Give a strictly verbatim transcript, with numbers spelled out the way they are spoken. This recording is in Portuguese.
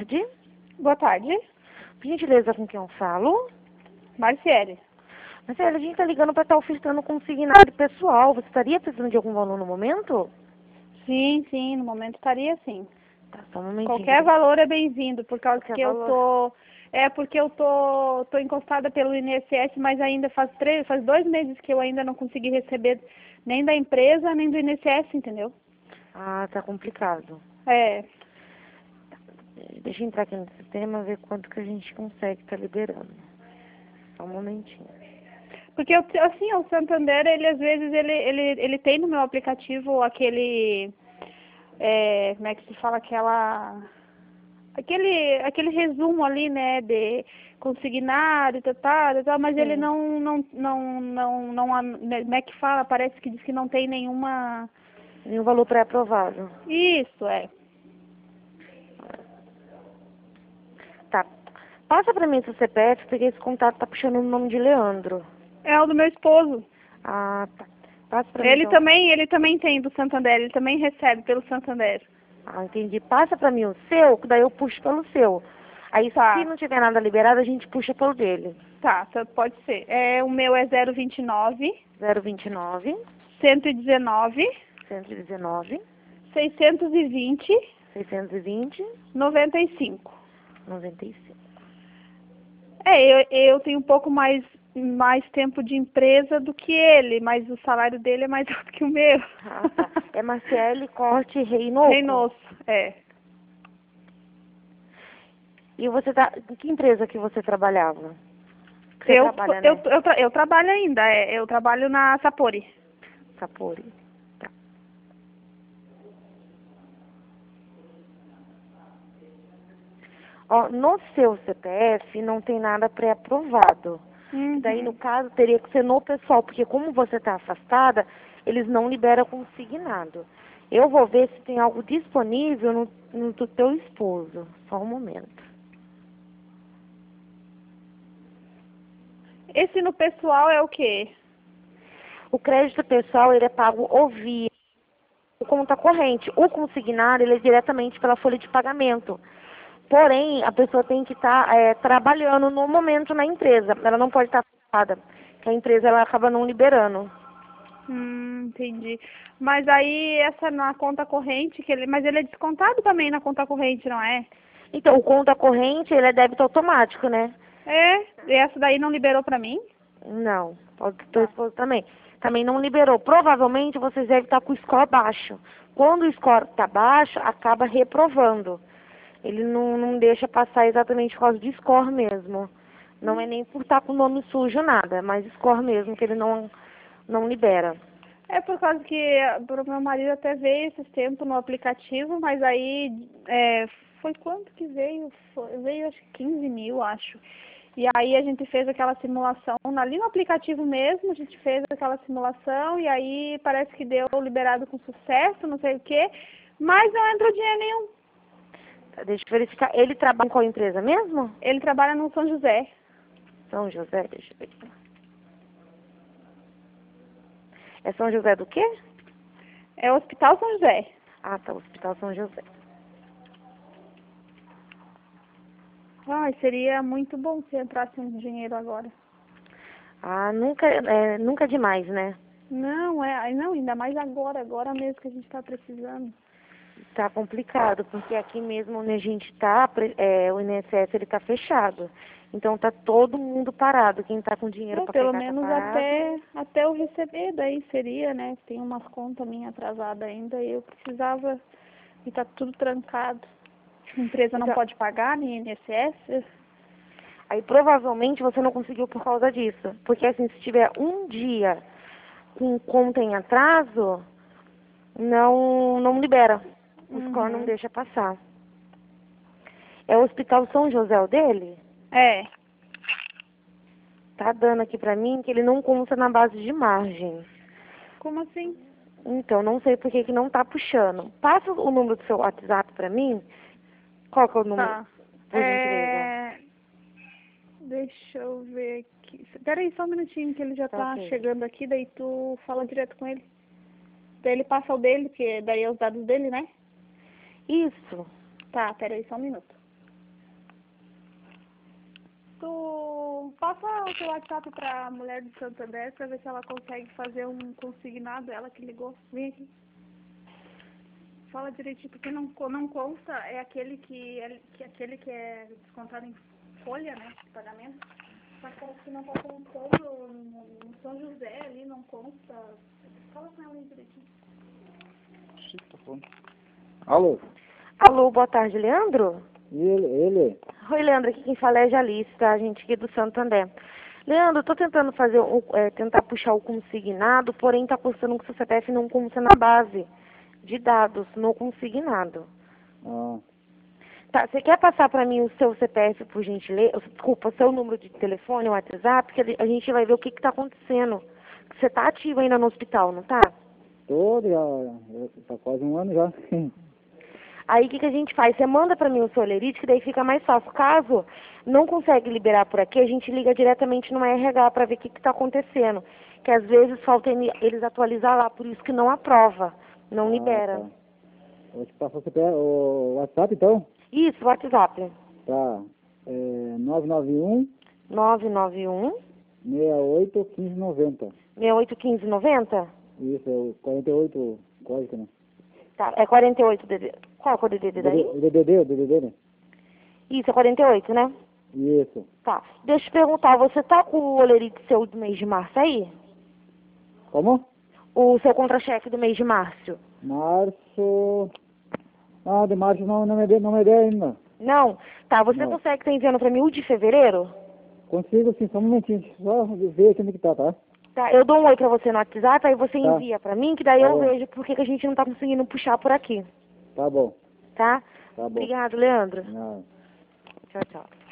tarde. Boa tarde. Por gentileza, com quem eu falo? Marciele. Marcela, a gente tá ligando para estar ofertando consignado pessoal. Você estaria precisando de algum valor no momento? Sim, sim, no momento estaria sim. Tá, só um momentinho. Qualquer valor é bem-vindo, por causa Qualquer que eu valor. tô... É porque eu tô, tô encostada pelo I N S S, mas ainda faz três, faz dois meses que eu ainda não consegui receber nem da empresa, nem do I N S S, entendeu? Ah, tá complicado. É, Deixa eu entrar aqui no sistema e ver quanto que a gente consegue estar liberando. Só um momentinho. porque eu, assim, o Santander, ele às vezes, ele, ele, ele tem no meu aplicativo aquele... É, como é que se fala? Aquela... Aquele, aquele resumo ali, né, de consignado e tal, tal, tal, mas Sim. ele não, não, não, não, não, né, como é que fala? Parece que diz que não tem nenhuma... Nenhum valor pré-aprovado. Isso, é. Tá. Passa pra mim seu C P F, porque esse contato tá puxando o nome de Leandro. É o do meu esposo. Ah, tá. Passa pra mim Ele então. também, ele também tem do Santander, ele também recebe pelo Santander. Ah, entendi. Passa pra mim o seu, que daí eu puxo pelo seu. Aí, Tá, se não tiver nada liberado, a gente puxa pelo dele. tá, tá, pode ser. É, o meu é zero vinte e nove, zero vinte e nove, cento e dezenove, cento e dezenove, seiscentos e vinte, seiscentos e vinte, noventa e cinco. noventa e cinco. É, eu, eu tenho um pouco mais, mais tempo de empresa do que ele, mas o salário dele é mais alto que o meu. Ah, tá. É Marciele Corte Reinoco. Reynoso, é. E você tá... Em que empresa que você trabalhava? Que você Eu, trabalha, eu, né? eu, tra- eu trabalho ainda, é, eu trabalho na Sapori. Sapori. Tá. Ó, no seu C P F não tem nada pré-aprovado. Uhum. Daí, no caso, teria que ser no pessoal, porque como você está afastada, eles não liberam consignado. Eu vou ver se tem algo disponível no, no do teu esposo. Só um momento. Esse no pessoal é o quê? O crédito pessoal, ele é pago ou via conta corrente. O consignado, ele é diretamente pela folha de pagamento. Porém, a pessoa tem que estar tá, é, trabalhando no momento na empresa. Ela não pode estar tá afastada, que a empresa ela acaba não liberando. Hum, entendi. Mas aí essa na conta corrente, que ele, mas ele é descontado também na conta corrente, não é? Então, o conta corrente, ele é débito automático, né? É, e essa daí não liberou pra mim? Não, o teu Tá. esposo também. Também não liberou. Provavelmente vocês devem estar com o score baixo. Quando o score está baixo, acaba reprovando. Ele não, não deixa passar exatamente por causa de score mesmo. Não é nem por estar com o nome sujo, nada, mas score mesmo, que ele não, não libera. É por causa que eh, pro meu marido até veio esses tempos no aplicativo, mas aí é, foi quanto que veio? Foi, veio acho que quinze mil, acho. E aí a gente fez aquela simulação ali no aplicativo mesmo, a gente fez aquela simulação e aí parece que deu liberado com sucesso, não sei o quê, mas não entrou dinheiro nenhum. Tá, deixa eu verificar. Ele trabalha com qual empresa mesmo? Ele trabalha no São José. São José, deixa eu ver. É São José do quê? É o Hospital São José. Ah, tá, Hospital São José. Ai, seria muito bom se entrasse um dinheiro agora. Ah, nunca, é, nunca demais, né? Não, é, ai, não, ainda mais agora, agora mesmo que a gente está precisando. Tá complicado, porque aqui mesmo onde a gente tá, pre- é, o I N S S ele tá fechado. Então tá todo mundo parado. Quem tá com dinheiro É, para pelo pegar tá menos parado. até, até eu receber, daí seria, né? Tem umas contas minhas atrasadas ainda e eu precisava, e tá tudo trancado. A empresa não Então, pode pagar, nem I N S S. aí provavelmente você não conseguiu por causa disso. Porque assim, se tiver um dia com conta em atraso, não, não libera. O score não Uhum. deixa passar. É o Hospital São José o dele? É. Tá dando aqui pra mim que ele não consta na base de margem. Como assim? Então, não sei por que que não tá puxando. Passa o número do seu WhatsApp pra mim. Qual que é o número, Tá. por gentileza? É... Deixa eu ver aqui. Espera aí só um minutinho que ele já Tá tá ok. chegando aqui, daí tu fala direto com ele. Daí ele passa o dele, que daí é os dados dele, né? Isso. Tá, pera aí só um minuto. passa o seu WhatsApp pra mulher do Santander pra ver se ela consegue fazer um consignado, ela que ligou. Vem aqui. Fala direitinho, porque não, não consta, é aquele que é, que, aquele que é descontado em folha, né, de pagamento. Só que parece que não tá constando no, no São José ali, não consta. Fala com ela aí direitinho. Alô? Alô, boa tarde, Leandro? Ele? ele? Oi, Leandro, aqui quem fala é a Jalice, tá? A gente aqui do Santander. Leandro, eu tô tentando fazer, o, é, tentar puxar o consignado, porém tá custando que o seu C P F não consta na base de dados, no consignado. Ah, Tá, você quer passar pra mim o seu C P F, por gentileza? Desculpa, seu número de telefone, o WhatsApp, que a gente vai ver o que que tá acontecendo. Você tá ativo ainda no hospital, não tá? tô, já, já, tá quase um ano já. Aí o que, que a gente faz? Você manda pra mim o seu olerite, que daí fica mais fácil. Caso não consegue liberar por aqui, a gente liga diretamente no R H pra ver o que que tá acontecendo. Que às vezes falta ele- eles atualizar lá, por isso que não aprova, não Ah, libera. tá. Vou te passar o C P F, o WhatsApp então? Isso, WhatsApp. Tá. É, nove nove um, nove nove um, seis oito, um cinco nove zero. seis oito um cinco nove zero. Isso, é o quarenta e oito código, né? Tá, é quarenta e oito D D. Qual é o D D daí? O D D D, o D D D, né? Isso, é quarenta e oito, né? Isso. Tá. Deixa eu te perguntar, você tá com o olerite seu do mês de março aí? Como? O seu contra-cheque do mês de março? Março... Ah, de março não, não me deu, não me deu ainda. Não? Tá, você Não. consegue estar enviando pra mim o de fevereiro? Consigo sim, só um momentinho. Só ver aqui onde que tá, tá? Tá, eu dou um oi pra você no WhatsApp, aí você Tá. envia pra mim, que daí Tá eu bom. vejo por que que a gente não tá conseguindo puxar por aqui, Tá bom, tá? tá bom. Obrigado, Leandro. Não. Tchau, tchau.